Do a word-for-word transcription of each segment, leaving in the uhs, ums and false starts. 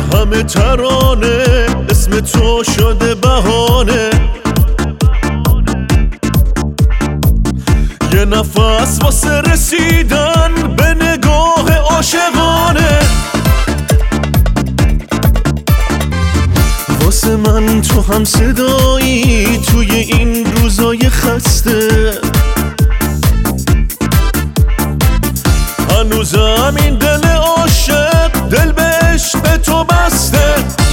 همه ترانه اسم تو شده بهانه، یه نفس واسه رسیدن به نگاه عاشقانه. واسه من تو هم صدایی توی این روزای خسته، هنوزم این دل عاشق دل به عشق تو بسته.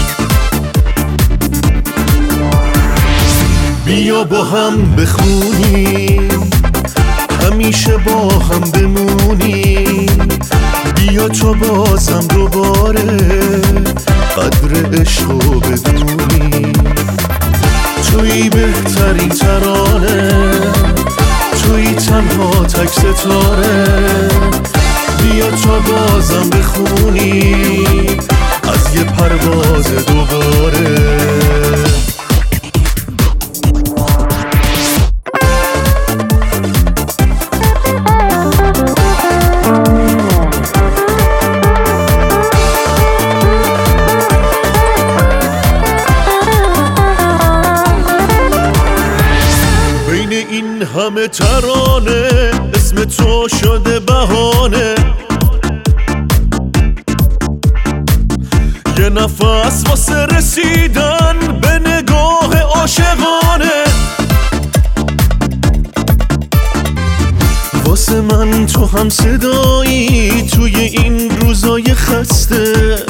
بیا با هم بخونیم همیشه با هم بمونیم، بیا تو بازم دوباره قدر عشقو بدونی. توی بهترین ترانه، توی تنها تک ستاره، بیا تو بازم بخونی از یه پرواز دوباره. این همه ترانه اسم تو شده بهانه، یه نفس واسه رسیدن به نگاه عاشقانه. واسه من تو هم صدایی توی این روزای خسته،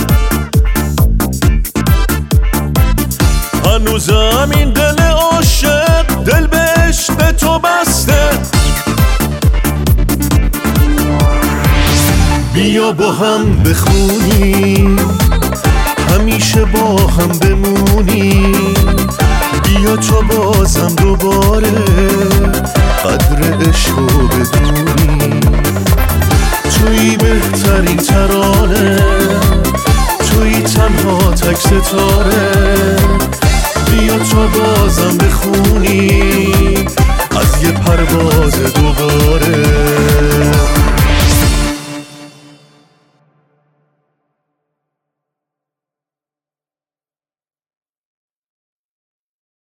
هنوزم این دل عاشق دل به عشق تو بسته. بیا با هم بخونیم همیشه با هم بمونیم، بیا تو بازم دوباره قدر عشقو بدونی. توی بهترین ترانه، توی تنها تک ستاره، بیا تو بازم بخونی از یه پرواز دوباره.